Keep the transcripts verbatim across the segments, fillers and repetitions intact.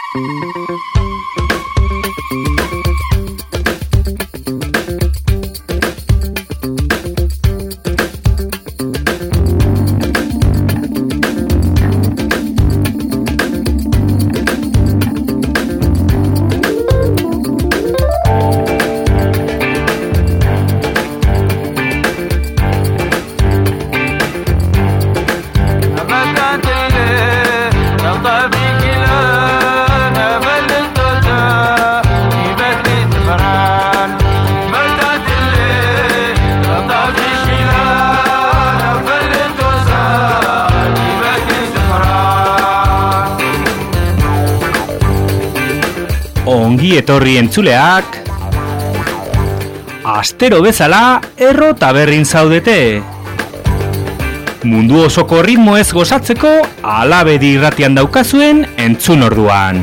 Ongi etorri entzuleak, astero bezala erro taberrin zaudete. Mundu osoko ritmoez gozatzeko alabedi irratian daukazuen entzun orduan.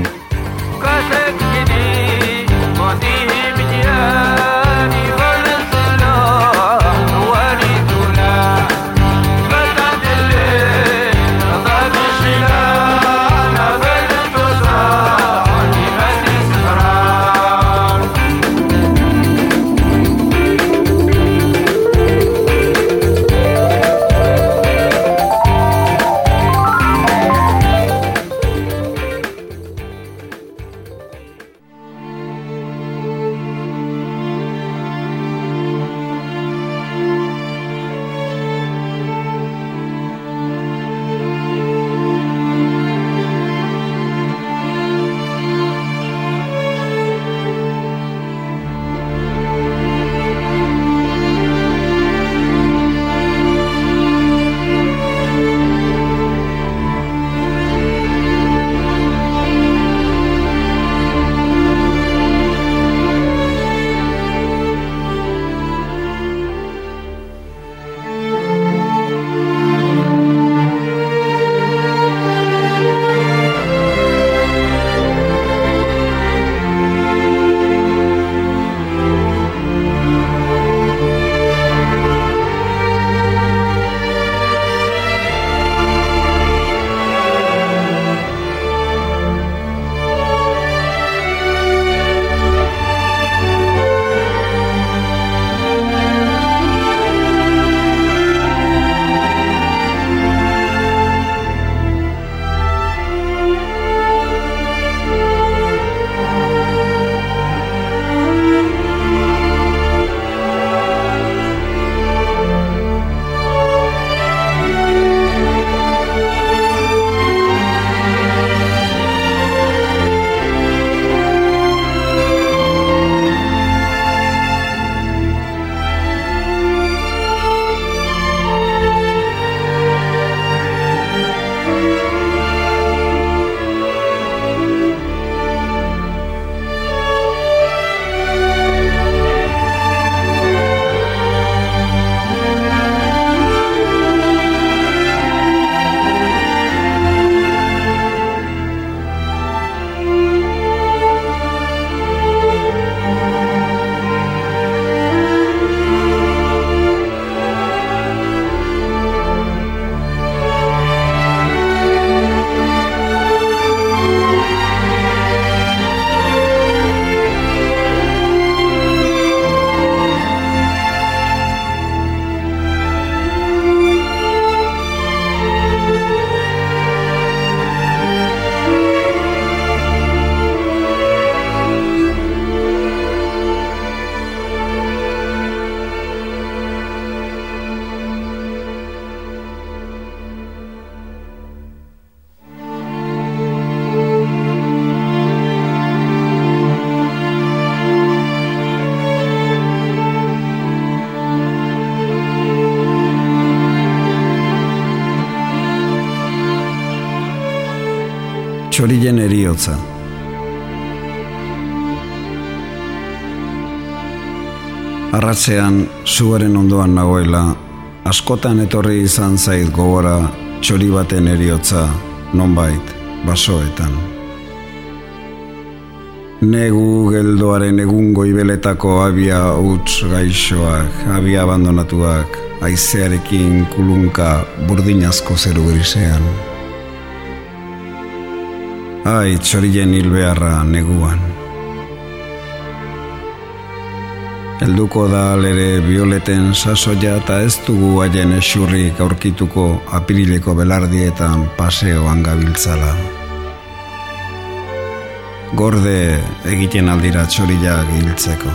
Txorilen eriotza. Arratsean zuaren ondoan nagoela, askotan etorri izan zait gogora txori baten eriotza, nonbait, basoetan. Negu geldoaren egungo ibeletako abia huts gaixoak, abia abandonatuak, haizearekin kulunka burdinazko zeru grisean. Ai, txorien hilbeharra neguan. Helduko da alere bioleten sasoia eta ez dugu haien esurrik aurkituko apirileko belardietan paseoan gabiltzala. Gorde egiten aldira txoriak hiltzeko.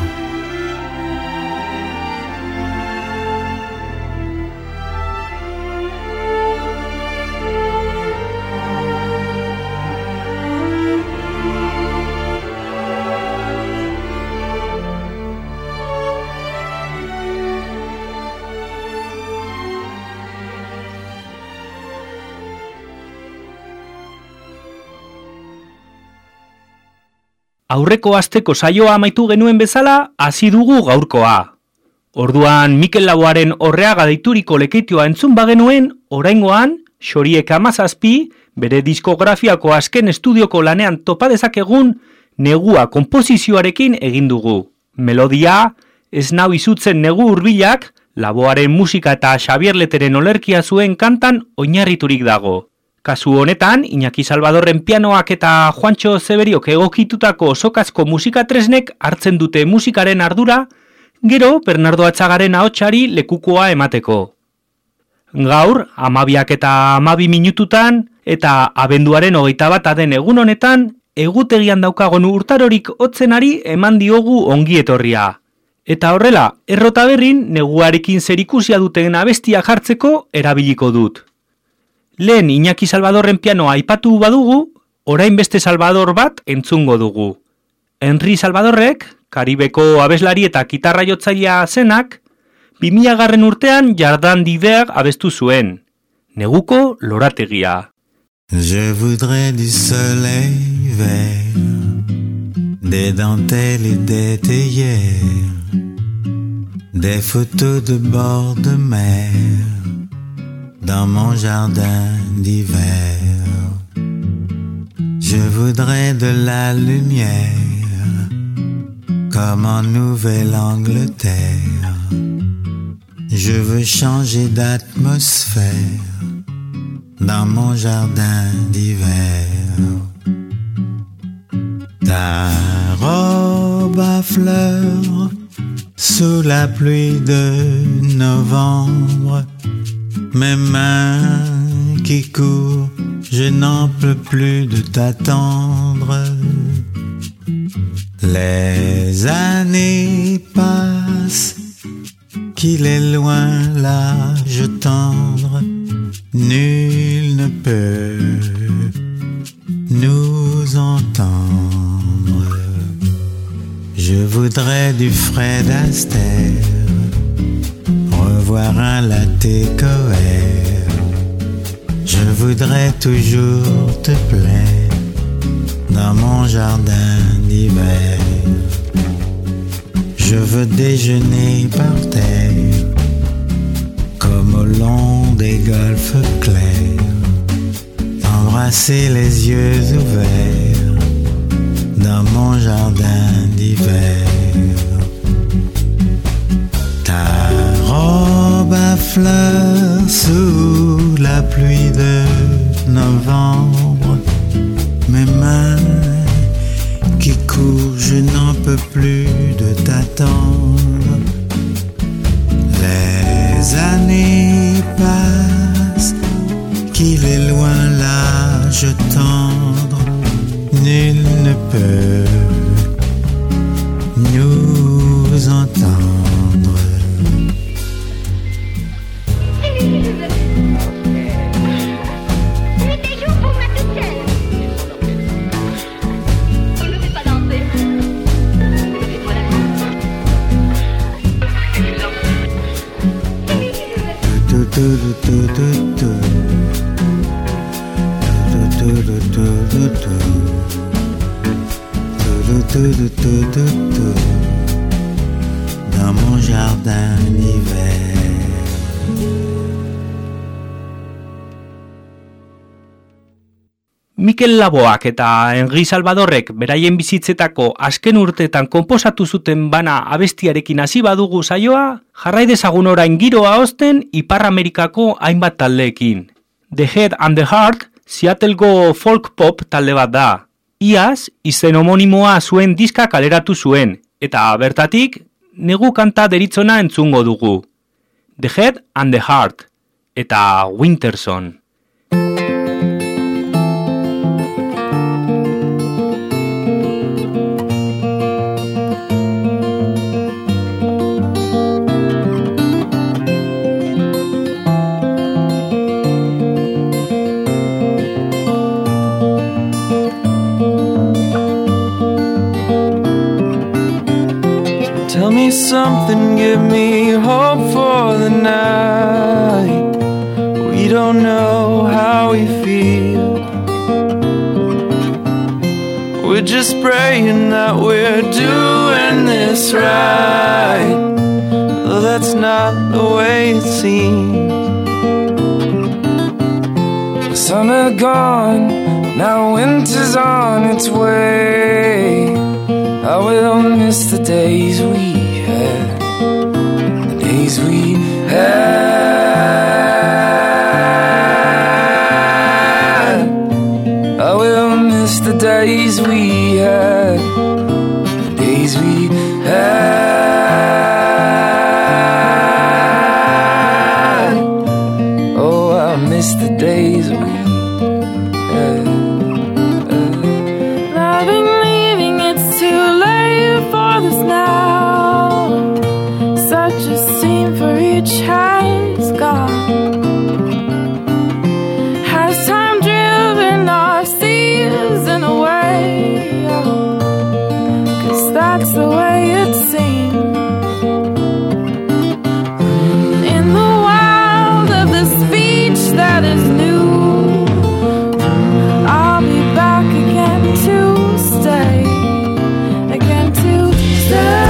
Aurreko asteko saioa amaitu genuen bezala, hasi dugu gaurkoa. Orduan Mikel Laboaren Orreaga deituriko lekeitioa entzun bagenuen, oraingoan, Xoriek hamazazpi, bere diskografiako azken estudioko lanean topa dezakegun, negua konposizioarekin egin dugu. Melodia, ez nau izutzen negu hurbilak, Laboaren musika eta Xabier Leteren olerkia zuen kantan oinarriturik dago. Kasu honetan, Iñaki Salvadorren pianoak eta Juantxo Zeberiok egokitutako sokazko musikatresnek hartzen dute musikaren ardura, gero Bernardo Atzagaren ahotsari lekukoa emateko. Gaur, amabiak eta amabi minututan, eta abenduaren hogeita bat aden egun honetan, egutegian daukagon urtarorik hotzenari eman diogu ongi etorria. Eta horrela, Errota Berrin neguarekin zerikusia duten abestia jartzeko erabiliko dut. Lehen Iñaki Salvadorren pianoa aipatu badugu, orain beste Salvador bat entzungo dugu. Henri Salvadorrek, Karibeko abeslari eta kitarra jotzailea zenak, bi mila garren urtean Jardin d'Hiver abestu zuen. Neguko lorategia. Je voudrais du soleil vert, des dentelles et des théières, des photos de bord de mer, dans mon jardin d'hiver. Je voudrais de la lumière, comme en Nouvelle-Angleterre. Je veux changer d'atmosphère, dans mon jardin d'hiver. Ta robe à fleurs, sous la pluie de novembre, mes mains qui courent, je n'en peux plus de t'attendre. Les années passent, qu'il est loin l'âge tendre, nul ne peut nous entendre. Je voudrais du Fred Astaire, revoir un latte coère. Je voudrais toujours te plaire dans mon jardin d'hiver. Je veux déjeuner par terre, comme au long des golfes clairs, embrasser les yeux ouverts dans mon jardin d'hiver. Ta robe à fleurs sous la pluie de novembre, mes mains qui courent, je n'en peux plus de t'attendre. Les années passent, qu'il est loin l'âge tendre, nul ne peut nous entendre. Dans mon jardin d'hiver. Mikel Laboak eta Henri Salvadorrek beraien bizitzetako azken urteetan konposatu zuten bana abestiarekin hasi badugu saioa, jarrai dezagun orain giroa osten Ipar Amerikako hainbat taldeekin. The Head and the Heart Seattleko folk pop talde bat da. Iaz, izen homonimoa zuen diska kaleratu zuen, eta bertatik negu kanta deritzona entzungo dugu. The Head and the Heart, eta Winter Song. Tell me something, give me hope for the night. We don't know how we feel. We're just praying that we're doing this right, though that's not the way it seems. Summer gone, now winter's on its way. I will miss the days we had, the days we had. I will miss the days we had, the days we had. Oh, I miss the days we had. Has gone. Has time driven our season away? Oh, 'cause that's the way it seems. In the wild of the speech that is new, I'll be back again to stay, again to stay.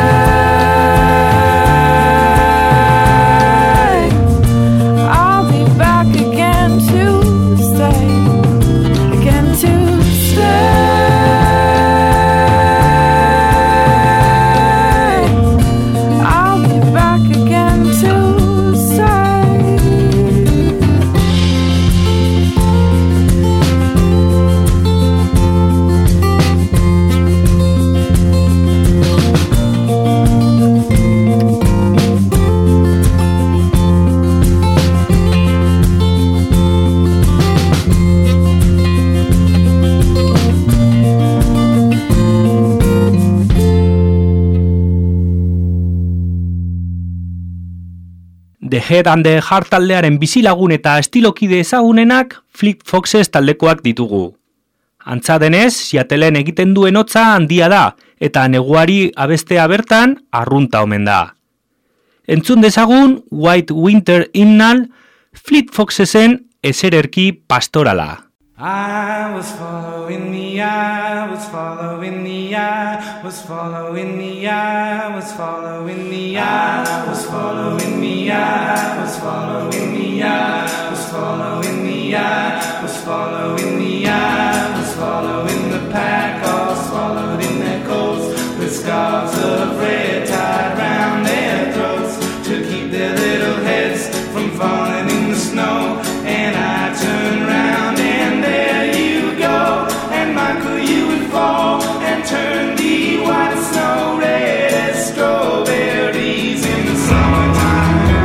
The Head and the Heart taldearen bizilagun eta estilokide ezagunenak Fleet Foxes taldekoak ditugu. Antza denez, Seattleen egiten duen hotza handia da, eta neguari abestea bertan arrunta omen da. Entzun dezagun White Winter Hymnal Fleet Foxesen esererki pastorala. I was following the eye, was following the eye, was following the eye, was following the eye, was following the eye, was following the eye, was following the eye, was following the eye, was following the pack, all swallowed in their coats, with scarves of red tied round their throats, to keep their little heads from falling in the snow. And I turned round and there you go, and Michael, you would fall and turn the white snow red as strawberries in the summertime.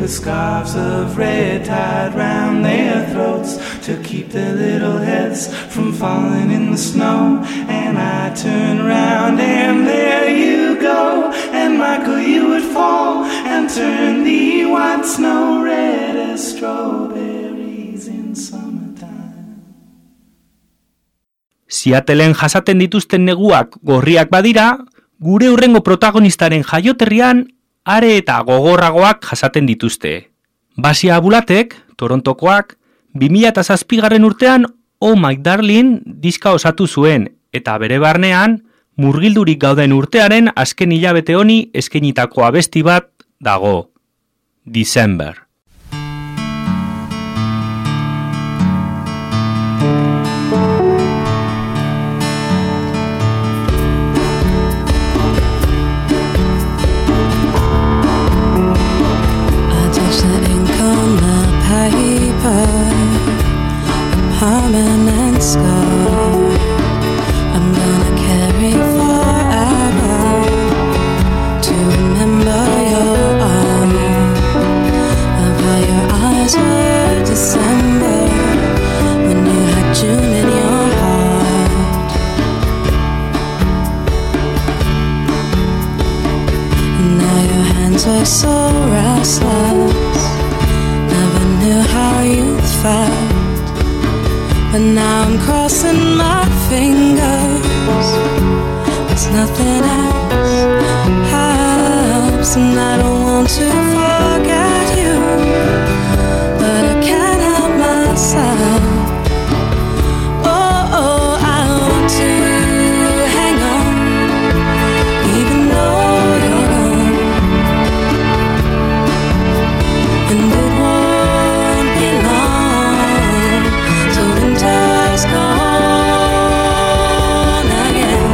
with scarves of red tied round their throats to keep their little heads from falling in the snow. And I turn round and there you go, and Michael, you would fall and turn the white snow red as strawberries in summertime. Seattleen jasaten dituzten neguak gorriak badira, gure hurrengo protagonistaren jaioterrian are eta gogorragoak jasaten dituzte. Basia Abulatek, Torontokoak, bi mila zazpigarren urtean Oh My Darling diska osatu zuen, eta bere barnean, murgildurik gauden urtearen azken hilabete honi eskainitako abesti bat dago. December. Permanent scar I'm gonna carry forever to remember your arm, of how your eyes were December when you had June in your heart. And now your hands were so restless, never knew how you felt. But now I'm crossing my fingers, there's nothing else helps. And I don't want to forget you, but I can't help myself. Oh, oh, I want to hang on, even though you're gone. And it won't be long till winter's gone again.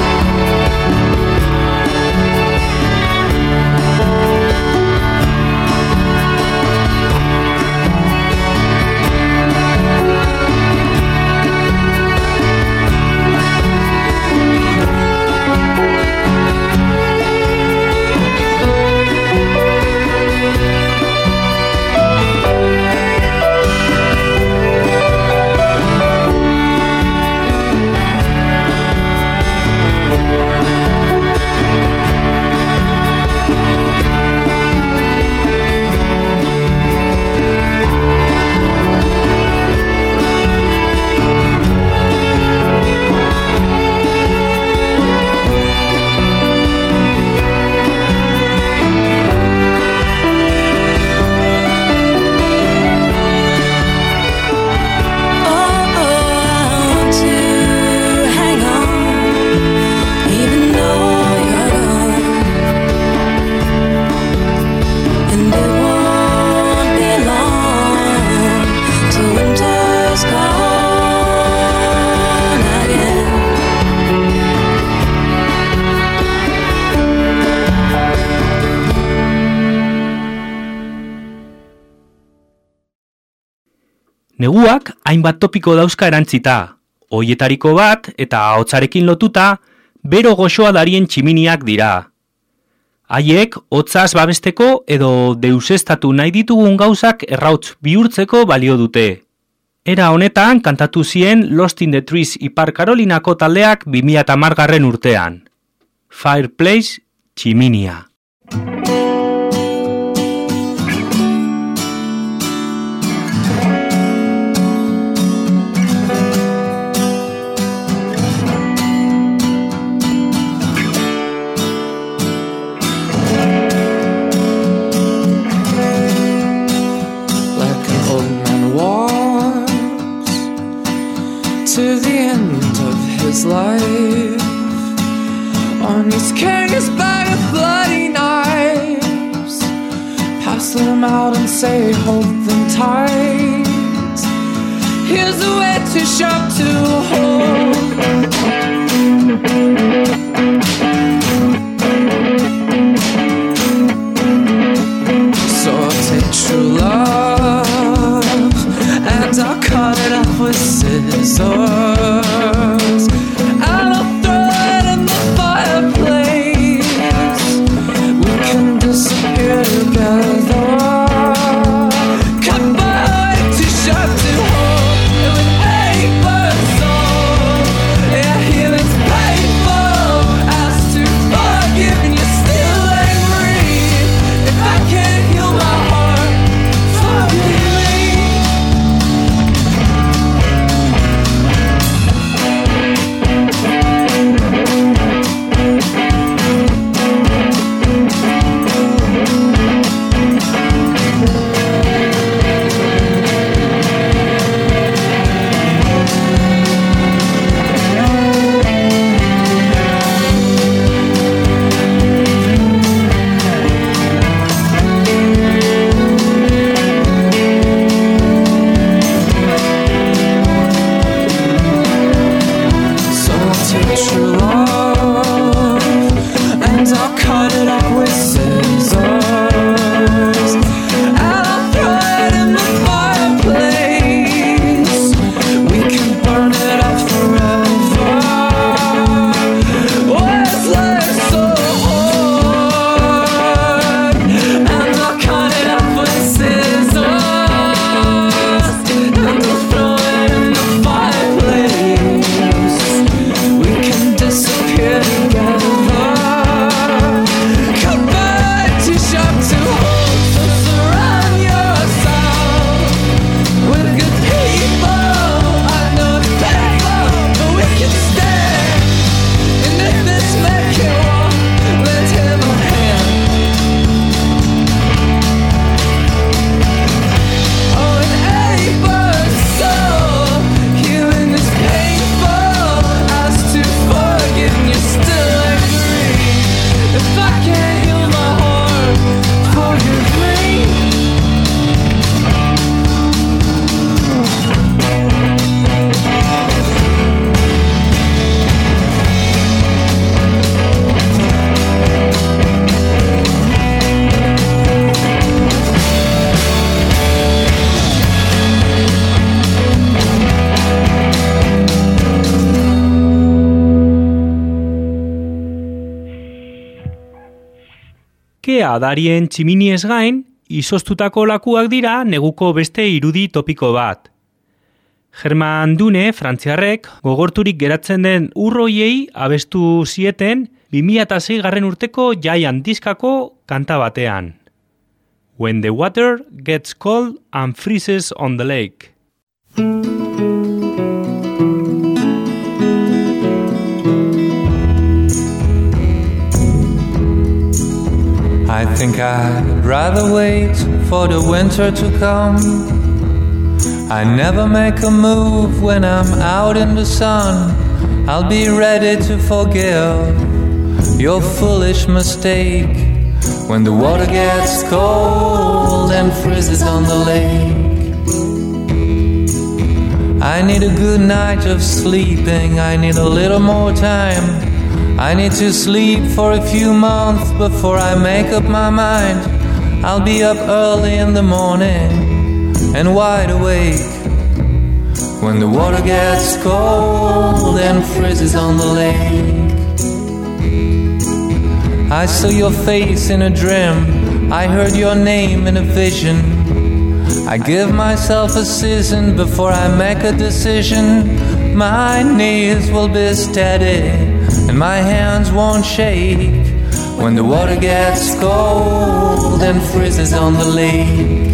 Neguak hainbat topiko dauzka erantzita, hoietariko bat eta ahotsarekin lotuta, bero goxoa darien tximiniak dira. Haiek hotzaz babesteko edo deusestatu nahi ditugun gauzak errauts bihurtzeko balio dute. Era honetan kantatu zien Lost in the Trees Ipar Karolinako taldeak bi mila hamargarren urtean. Fireplace Chiminia. To the end of his life, on his carrying his bag of bloody knives, pass them out and say hold them tight. Here's a way too sharp to hold. So I'll take true love and I'll cut it off with scissors, and I'll throw it in the fireplace. We can disappear together. Beste adarien tximiniez gain, izoztutako lakuak dira neguko beste irudi topiko bat. German Dune, frantziarrek, gogorturik geratzen den urroiei abestu zieten bi mila sei garren urteko Giant diskako kanta batean. When the water gets cold and freezes on the lake. I think I'd rather wait for the winter to come. I never make a move when I'm out in the sun. I'll be ready to forgive your foolish mistake when the water gets cold and freezes on the lake. I need a good night of sleeping. I need a little more time. I need to sleep for a few months before I make up my mind. I'll be up early in the morning and wide awake when the water gets cold and freezes on the lake. I saw your face in a dream. I heard your name in a vision. I give myself a season before I make a decision. My knees will be steady and my hands won't shake when the water gets cold and freezes on the lake.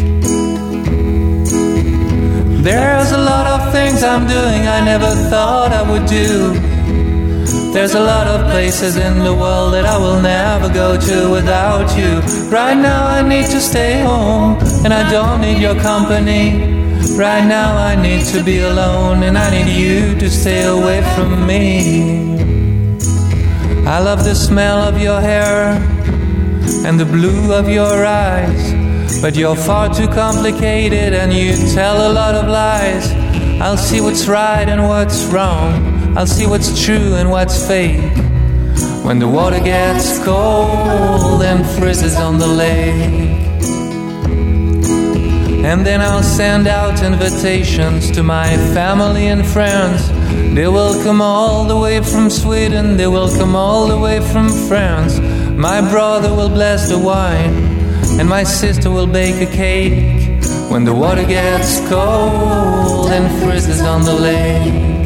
There's a lot of things I'm doing I never thought I would do. There's a lot of places in the world that I will never go to without you. Right now I need to stay home and I don't need your company. Right now I need to be alone and I need you to stay away from me. I love the smell of your hair and the blue of your eyes, but you're far too complicated and you tell a lot of lies. I'll see what's right and what's wrong. I'll see what's true and what's fake when the water gets cold and freezes on the lake. And then I'll send out invitations to my family and friends. They will come all the way from Sweden. They will come all the way from France. My brother will bless the wine and my sister will bake a cake when the water gets cold and freezes on the lake.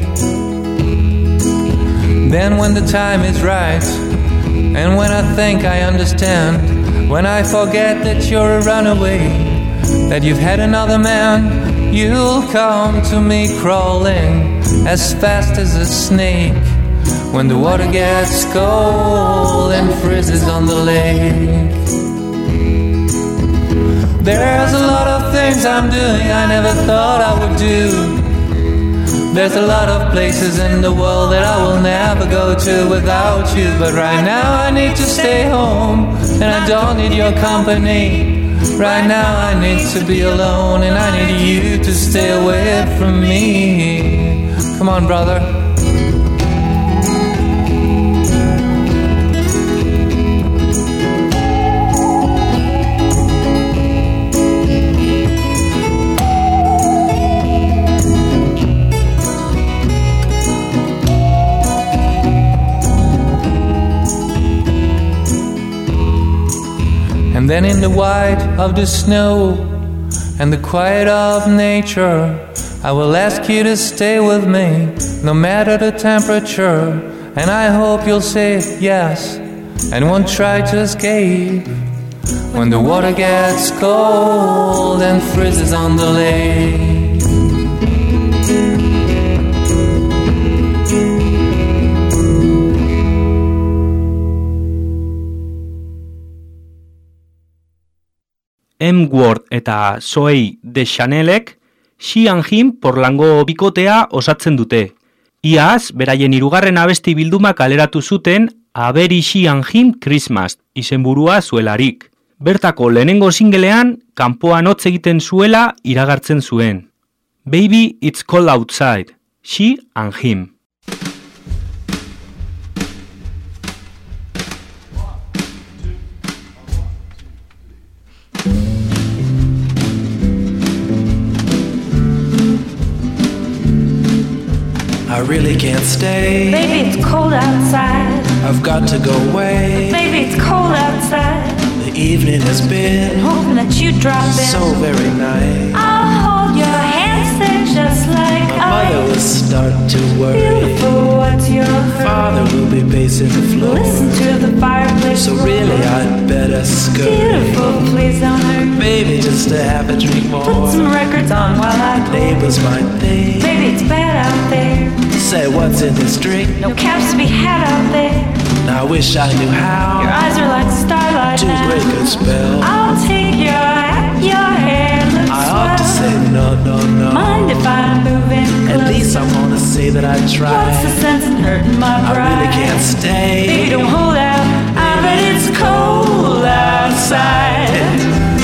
Then when the time is right and when I think I understand, when I forget that you're a runaway, that you've had another man, you'll come to me crawling as fast as a snake when the water gets cold and freezes on the lake. There's a lot of things I'm doing I never thought I would do. There's a lot of places in the world that I will never go to without you. But right now I need to stay home and I don't need your company. Right now I need to be alone and I need you to stay away from me. Come on, brother. And then in the white of the snow and the quiet of nature, I will ask you to stay with me, no matter the temperature. And I hope you'll say yes and won't try to escape when the water gets cold and freezes on the lake. M-Word eta Zoe Deschanelek She and Him Portlango bikotea osatzen dute. Iaz, beraien hirugarren abesti bilduma kaleratu zuten A Very She and Him Christmas izenburua zuelarik. Bertako lehenengo singlean kanpoan hotz egiten zuela iragartzen zuen. Baby, it's cold outside. She and Him. I really can't stay. Baby, it's cold outside. I've got to go away. Baby, it's cold outside. The evening has been hoping that you drop in. so very nice. I'll hold your hands, they're just like My mother will start to worry. Beautiful, what's your Father will be pacing the floor. Listen to the fireplace. So really I'd better scurry. Beautiful, please don't hurt. Maybe just to have a drink more. Put some records on while I The neighbors might think, baby, it's bad out there. say what's in this drink. No caps to be had out there. Now I wish I knew how Your eyes are like starlight to now. break a spell. I'll take your hat, your hair looks I ought to say no, no, no. Mind if I'm moving closer? At least I'm gonna say that I tried. What's the sense in hurting my I pride? really can't stay. Baby, don't hold out. I bet it's cold outside.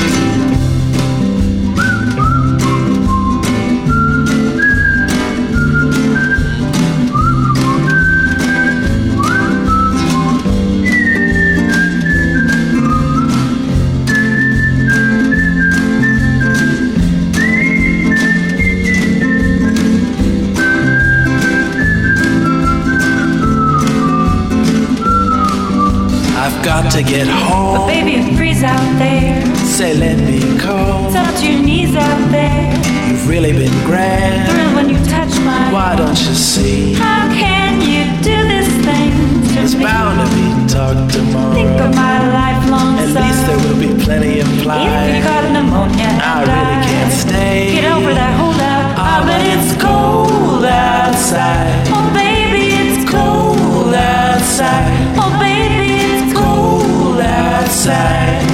Got to get home. But baby, it freeze out there. Say, let me go. It's up to your knees out there. You've really been grand. Thrilled when you touch my. Why don't you see? How can you do this thing to There's me? bound to be talk tomorrow. Think of my lifelong At sorrow. least there will be plenty implied. Even if you caught pneumonia, I really can't stay. Get over that holdout. Ah, but it's cold outside. Oh baby, it's cold outside. Oh baby, it's cold outside.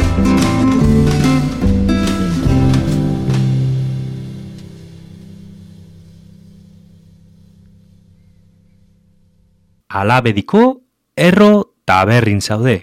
Alabediko erro taberrin zaude.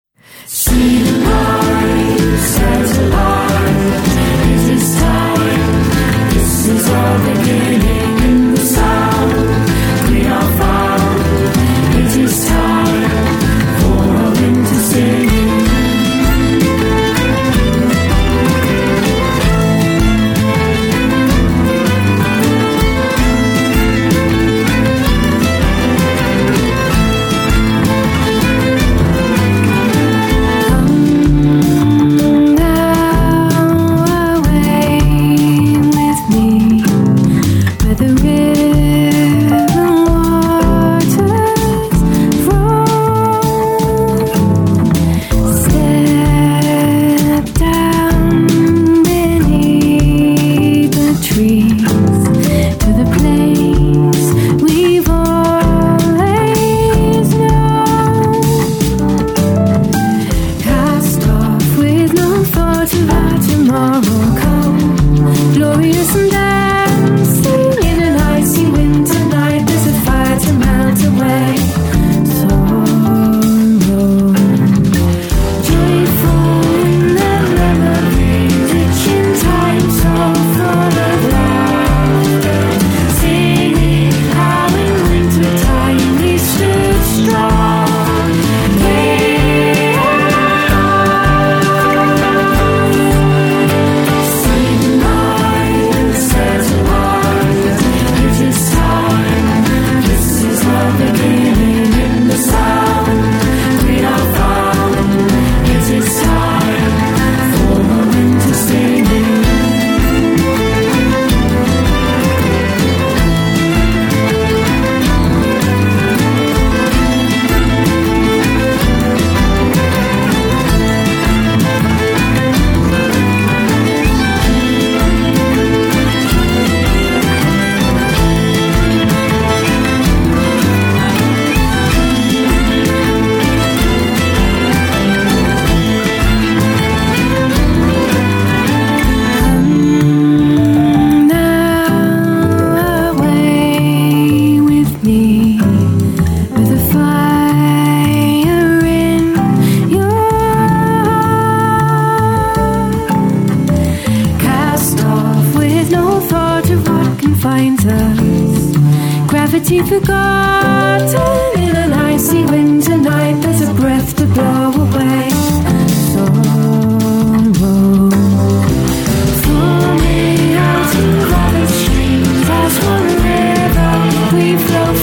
Forgotten in an icy winter night, there's a breath to blow away sorrow. Forming out in crowded streams, as one river we flow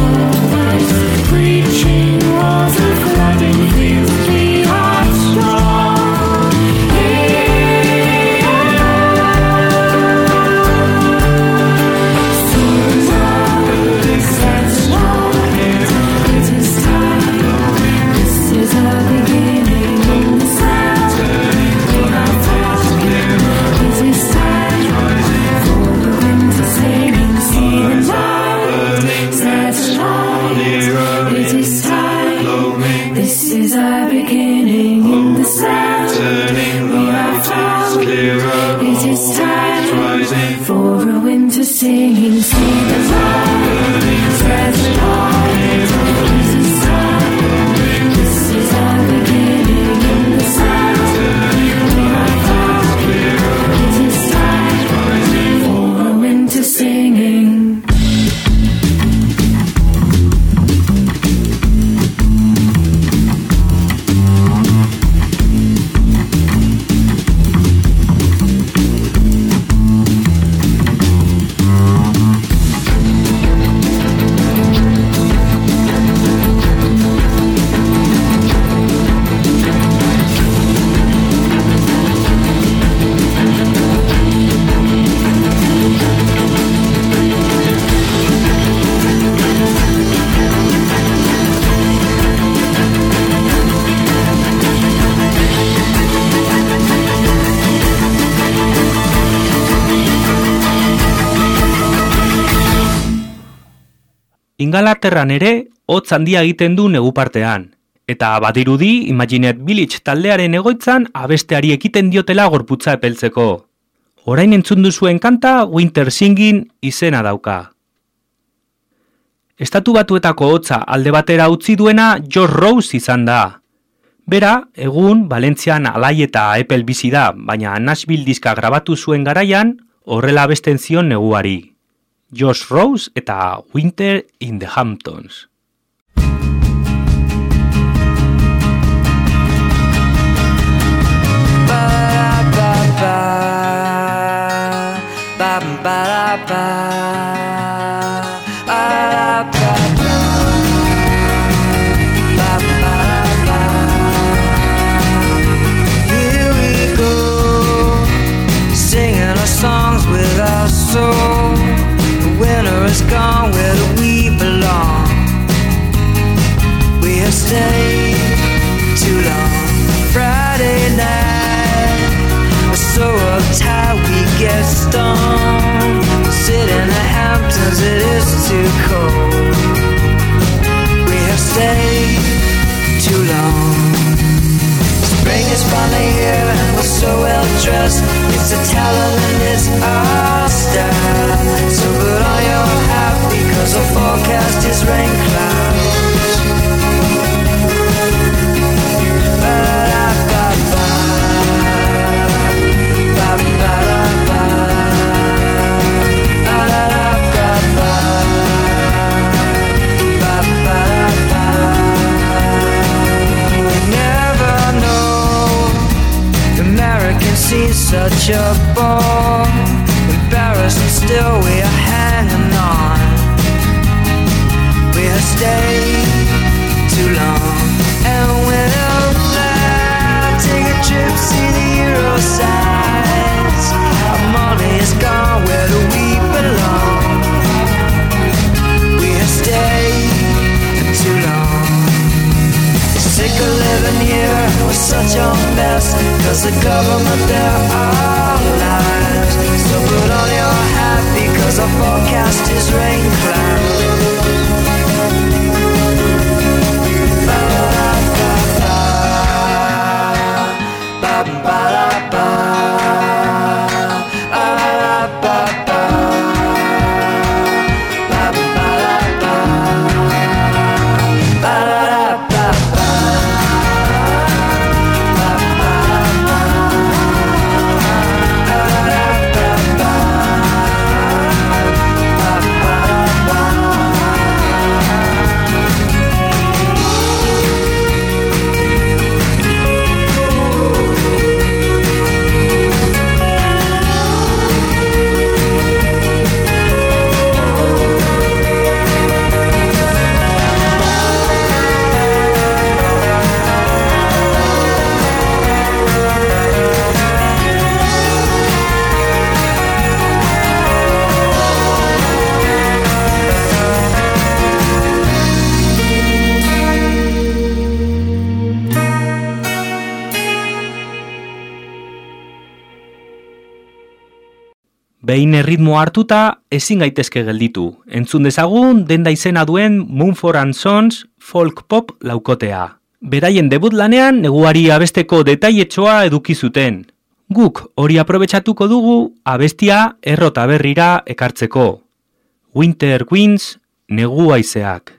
forward, breaching walls and flooding fields, we are strong. singing, see the light, spreads the light, this is time, this is our beginning in the sun, we are far, it is time for a winter singing. Ingalaterran ere, hotz handia egiten du negu partean. Eta badirudi, Imagineert Village taldearen egoitzan abesteari ekiten diotela gorputza epeltzeko. Orain entzun duzuen kanta Winter Singing izena dauka. Estatu Batuetako hotza alde batera utzi duena Josh Rose izan da. Bera, egun Valentzian alai eta epel bizi da, baina Nashville diska grabatu zuen garaian, horrela abesten zion neguari. Josh Rose eta Winter in the Hamptons. Here we go, singing our songs with our soul. Winter is gone, where do we belong? We have stayed too long. Friday night, we're so uptight we get stoned. Sit in the Hamptons, it is too cold. We have stayed too long. Spring is finally here and we're so well dressed. It's a talent and it's our style. So put on your hat because the forecast is rain clouds. Ba-da-ba-ba, ba-ba-da-ba, ba-da-da-ba-ba, ba-ba-da-ba. You never know, Americans seem such a bore. Embarrassed and still we are hanging on. We have stayed too long. And when I'm flat, take a trip, see the Euro sides. Our money is gone, where do we belong? We have stayed too long. Sick of living here, we're such a mess. Cause the government, they're our lives. So put on your hat because our forecast is rain clouds. Ba-da-ba-ba, ba-ba-da-ba, ba-da-ba-ba, ba-ba-da-ba, ba-da-ba-ba. Behin erritmoa hartuta, ezin gaitezke gelditu. Entzun dezagun, denda izena duen Mumford and Sons folk pop laukotea. Beraien debut lanean, neguari abesteko detailetxoa eduki zuten. Guk hori aprobetxatuko dugu abestia errota berrira ekartzeko. Winter Winds, negu haizeak.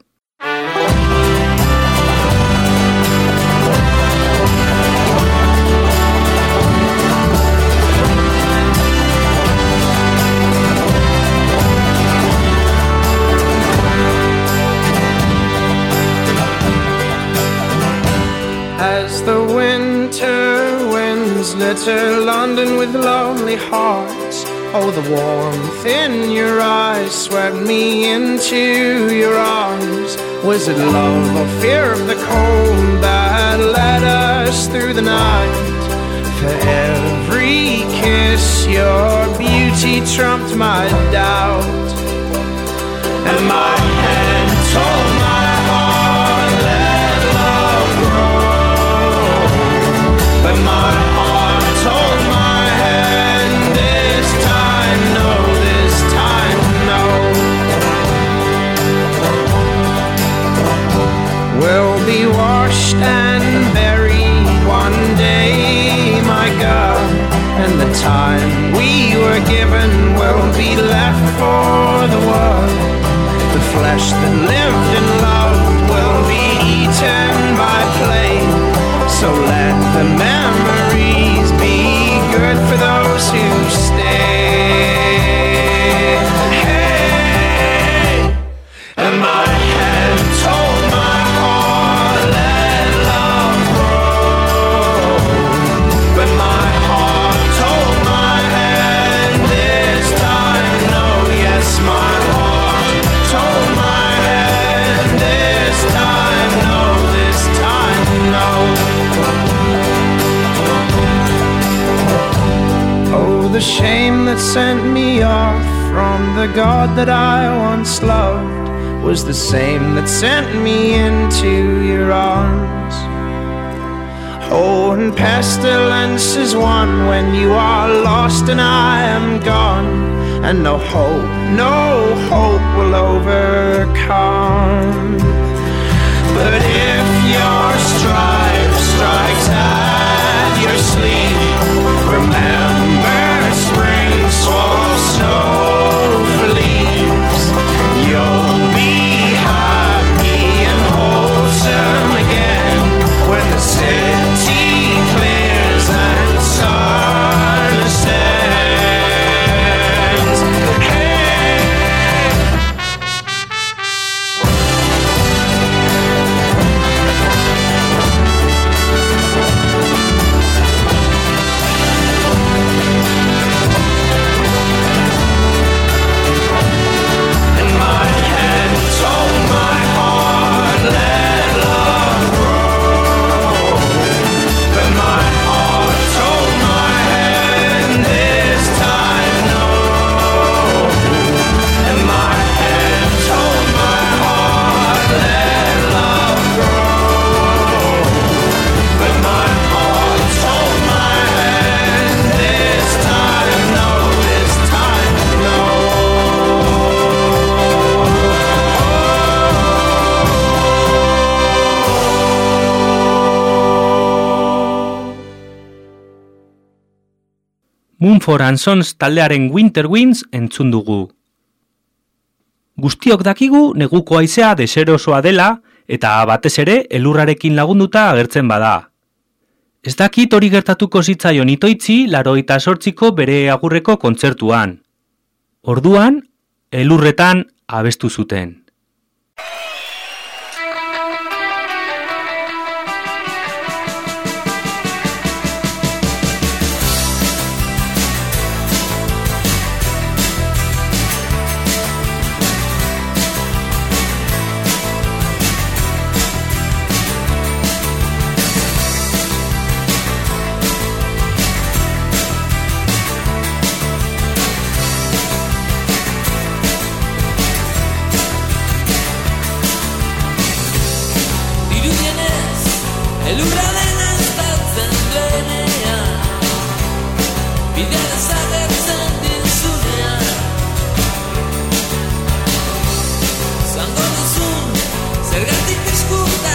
As the winter winds litter London with lonely hearts, oh, the warmth in your eyes swept me into your arms. Was it love or fear of the cold that led us through the night? For every kiss your beauty trumped my doubt, and my hand told my heart let love grow, but my heart told my hand this time no, this time no. We'll be washed and buried one day, my God, and the time we were given will be left for the world. The flesh that lived and loved will be eaten by flame. So let the memories be good for those who stay. Hey, and my hand told my heart let love grow, but my heart told my hand this time no. Yes, my heart told my hand this time no, this time no. Oh, the shame that sent me off from the God that I once loved was the same that sent me into your arms. Oh, and pestilence is one when you are lost and I am gone, and no hope, no hope will overcome. But if your stripe strikes at your sleep, remember spring swallows snow for leaves. You'll be happy and wholesome again when the city clears and the sun ascends. Hey! And my hand told my heart let love grow, but my heart told my hand this time no. And my hand told my heart let love grow, but my heart told my hand this time no, this time no. Mumford and Sons taldearen Winter Winds entzun dugu. Guztiok dakigu neguko haizea deserosoa dela eta batez ere elurrarekin lagunduta agertzen bada. Ez dakit hori gertatuko zitzaion Itoitzi laurogeita zortziko bere agurreko kontzertuan. Orduan, elurretan abestu zuten.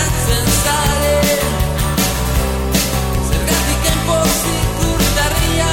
Zergatik enpozik urtarria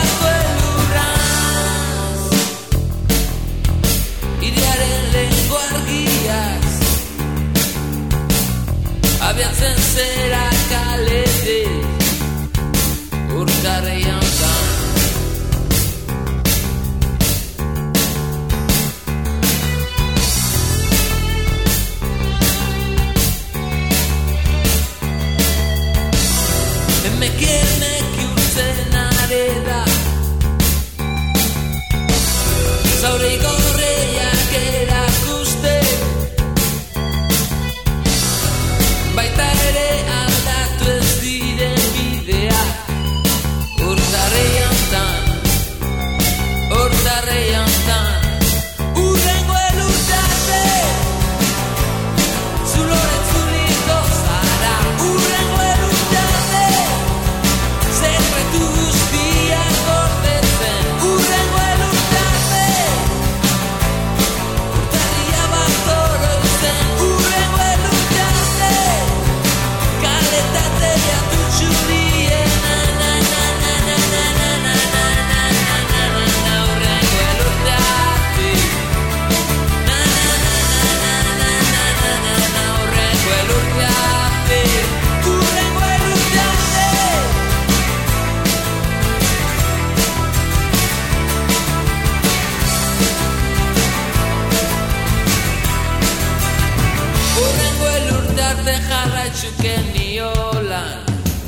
Gaur igorreiak erakuste baita ere aldatu ez diren bidea urtarrei hontan urtarrei hontan urrengo elurte arte zulore zuliko zara urrengo elurte arte sekretu guztiak gordetzen urrengo elurte arte urtarria bat oroitzen urrengo elurte arte kaletatea tutxurien na na na na na na na na na na na na na urrengo elurte arte na na na na na na na na na urrengo elurte arte urrengo elurte arte urrengo elurte arte jarraitzuke niolan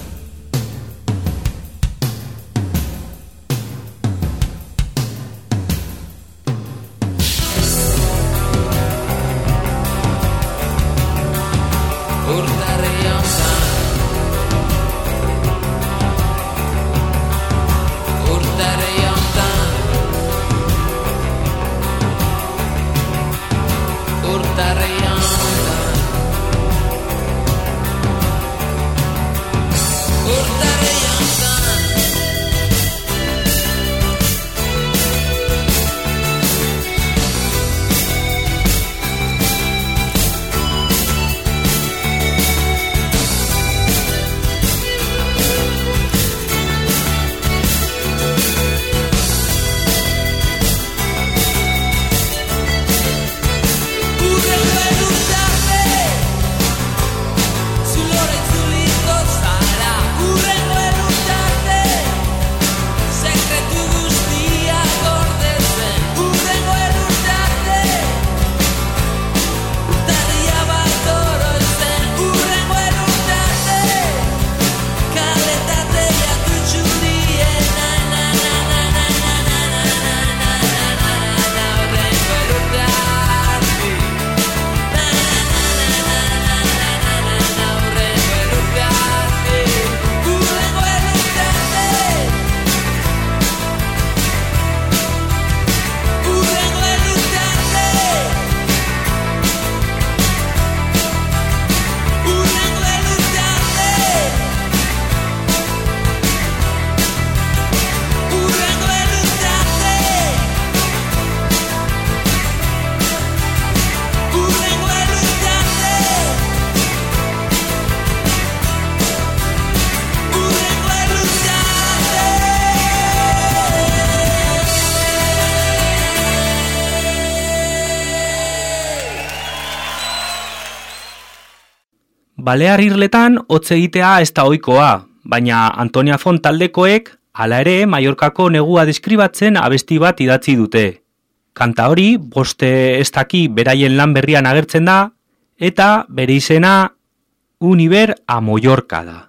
urtarrei hontan urtarrei hontan urtarrei hontan urtarrei hontan urrengo elurte arte zulore zuliko zara urrengo elurte arte sekretu guztiak gordetzen urrengo elurte arte urtarria bat oroitzen urrengo elurte arte kaletatea tutxurien na na na na na na na na na na na na urrengo elurte arte na na na na na na na na na urrengo elurte arte urrengo elurte arte urrengo elurte arte urrengo elurte arte urrengo elurte arte urrengo elurte arte urrengo elurte Balear irletan hotz egitea ez da ohikoa, baina Antonia Font taldekoek hala ere Mallorcako negua deskribatzen abesti bat idatzi dute. Kanta hori boste ez daki beraien lan berrian agertzen da eta bere izena Univer a Mallorca da.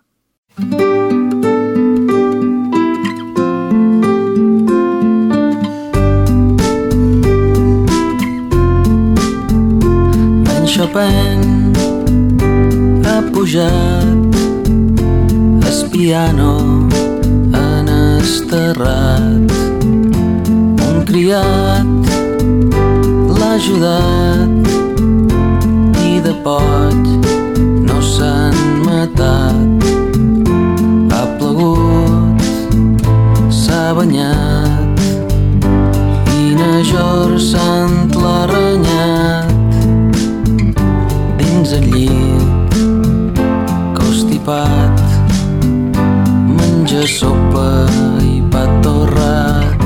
En Chopin ha pujat el piano en esterrat. Un criat l'ha ajudat i de poc no s'han matat. Ha plegut, s'ha banyat i Najor Sant l'ha renyat. Dins el llit, constipat, menja sopa i pa torrat.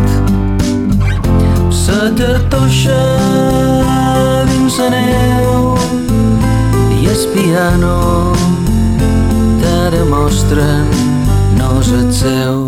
La cartoixa dins la neu i el piano t'ara mostren no és el seu.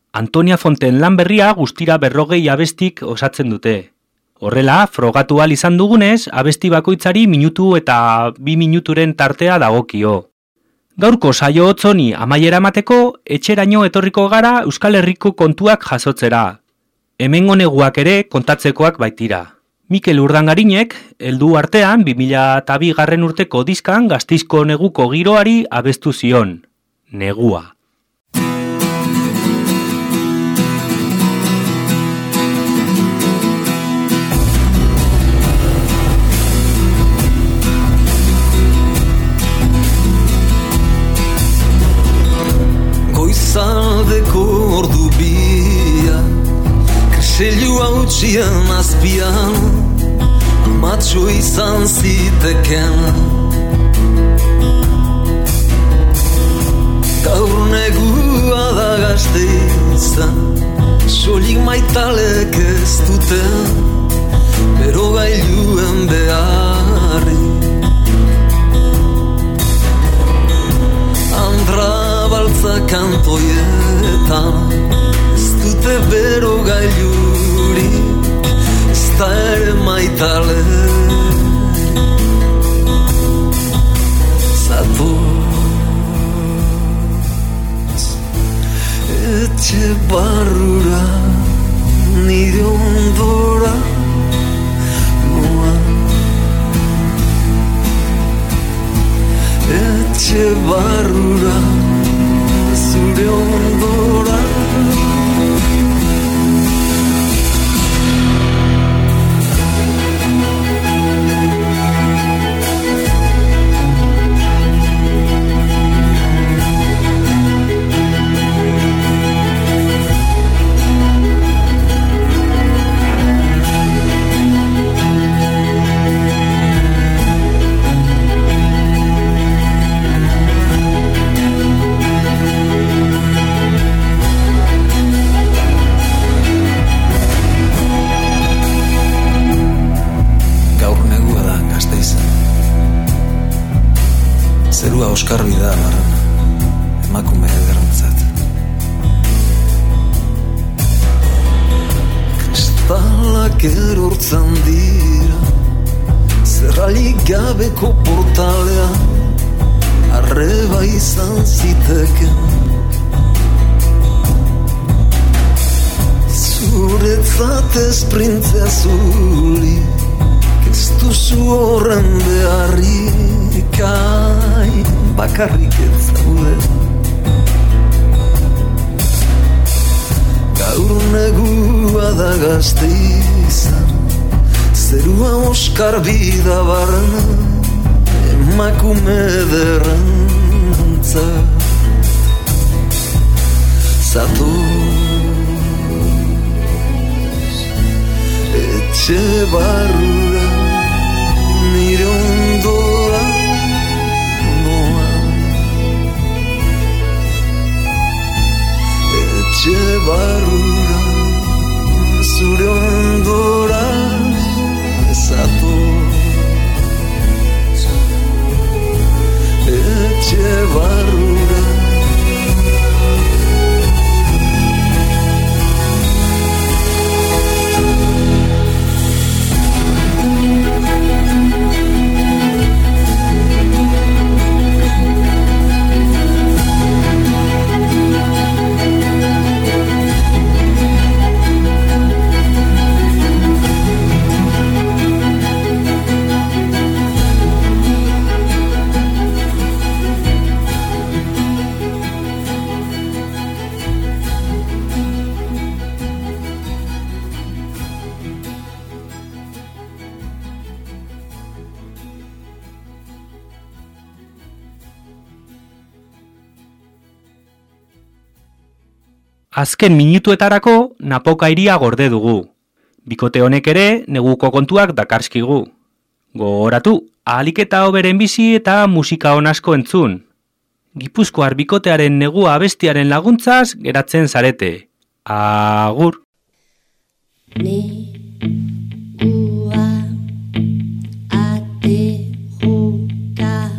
Antonia Fonten lan berria guztira berrogei abestik osatzen dute. Horrela, frogatu ahal izan dugunez, abesti bakoitzari minutu eta bi minuturen tartea dagokio. Gaurko saio hotzoni amaiera emateko, etxeraino etorriko gara Euskal Herriko kontuak jasotzera. Hemengo neguak ere kontatzekoak baitira. Mikel Urdangarinek, heldu artean bi mila eta bi garren urteko diskan Gasteizko neguko giroari abestu zion. Negua. Goizaldeko ordu bia, Kriseilu hautsien azpian, Matxo izan ziteken. Gaur negua da Gasteizan, soilik maitalek ez duten, berogailuen beharri. Andra baltza kantoietan, ez dute berogailurik, ez da ere maitale. Zatoz etxe barrura, nire ondora noa. Etxe barrura, zure ondora. Zerua oskarbi da barren, emakume ederrentzat. Kristalak erortzen dira, zerralik gabeko portalean, arreba izan ziteken. Zuretzat ez printzea zurik, ez duzu horren beharrik, ai, bakarrik ez zaude. Gaur negua da Gasteizan, zerua oskarbi da barna, emakume ederrentzat. Zatoz etxe barrura, nire ondora noa. Etxe barrura, zure ondora zatoz. Etxe barrura. Azken minutuetarako napokairia gorde dugu. Bikote honek ere neguko kontuak dakarskigu. Gogoratu, ahalik eta hoberen bizi eta musika on asko entzun. Gipuzkoar bikotearen negua abestiaren laguntzaz geratzen zarete. Agur. Negua ate joka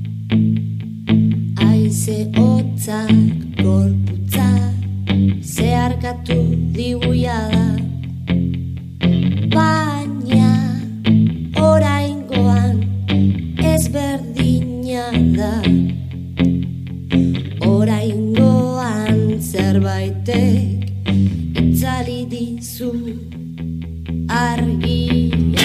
aize hotzak gorputzak ze zerbaitek itzali dizu argia.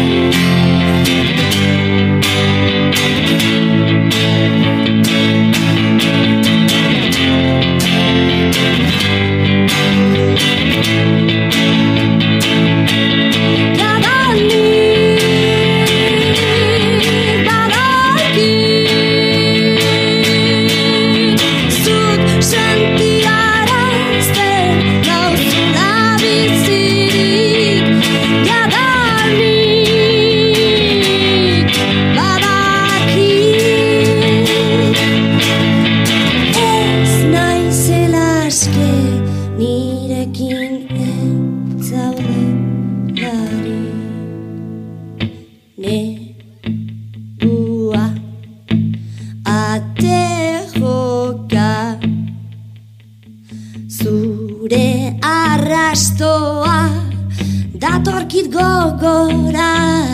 Datorkit gogora,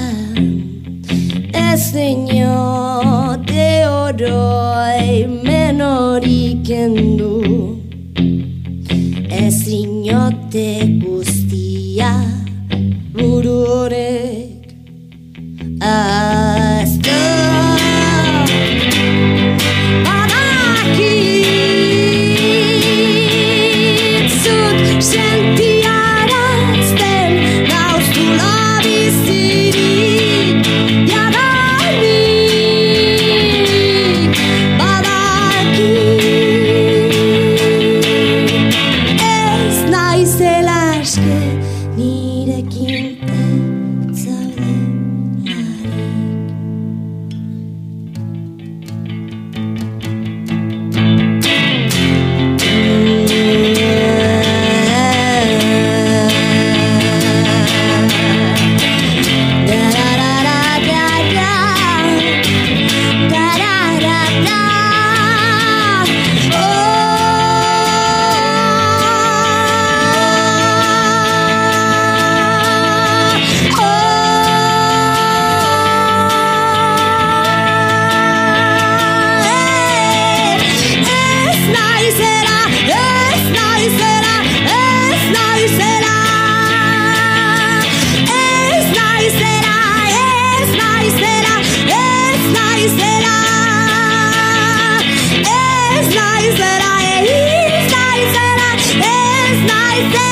ez dinote oroi menorik endu, ez dinote guztia buru horrek aztu. Badakit zut sentiarazten nauztula bizirik jadanik. Badakit ez naizela aske nirekin ez zaudelarik. I said